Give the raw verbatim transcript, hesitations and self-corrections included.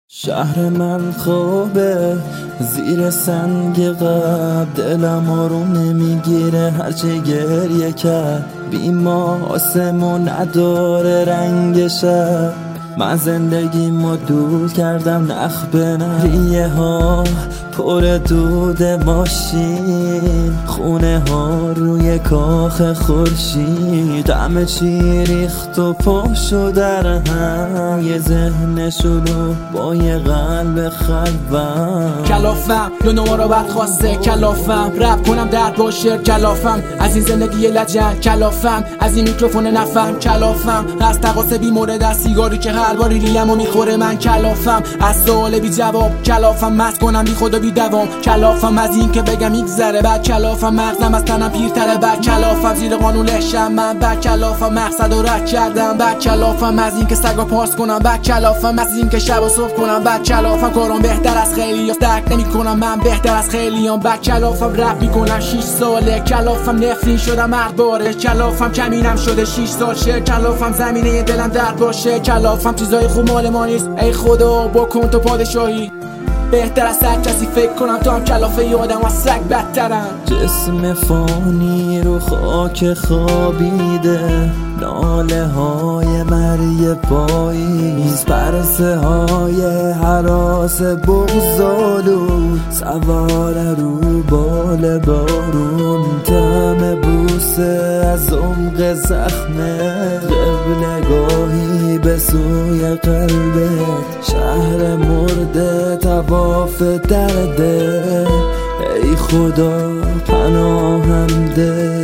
شهر من خوابه زیر سنگ قبل، دلم آروم نمیگیره هرچی گریه کرد. بیما آسمون نداره رنگ شب، من زندگیمو دور کردم نخ به نخ. ریه ها پر دود ماشین، خونه ها روی کاخ خورشید، همه چی ریخت و پاشو در هم، یه ذهن شلو با یه قلب خلوم. کلافم دو نمارا بد خواسته، کلافم رپ کنم درد با شعر، کلافم از این زندگی لجن، کلافم از این میکروفون نفهم، کلافم از تقاس بی مورد، از سیگاری که هر باری ریمو میخوره من، کلافم از سوال بی جواب، کلافم مست کنم بی خود و بی دوام، کلافم از این که بگم میگذره بعد، کلافم مغزم از تنم پیرتره بعد، کلافم زیر قانون لشم من بعد، کلافم مقصد و رد کردم بعد، کلافم از این که سگا پاس کنم بعد، کلافم از این که شب و صبح کنم بعد، کلافم کارم بهتر از خیلی ها درک نمی کنم من بهتر از خیلیام بعد، کلافم رپ میکنم شیش ساله، کلافم نفرین شدم مرد باره، کلافم کمینم شده شیش سال شه، کلافم زمینه دلم درد باشه، کلافم چیزای خوب مال ما نیست ای خدا بکن تو پادشاهی، بهتر از هر کسی فکر کنم تو هم کلافه یادم از سگ بدترم. جسم فانی رو خاک خوابیده، ناله های مری پاییز، پرسه های حراس بغزالو، سوار رو بال بارون، طعم بوسه از عمق زخمه، قبلگاهی به سوی قلبت، شهر مرده تواف درده، ای خدا پناهم ده.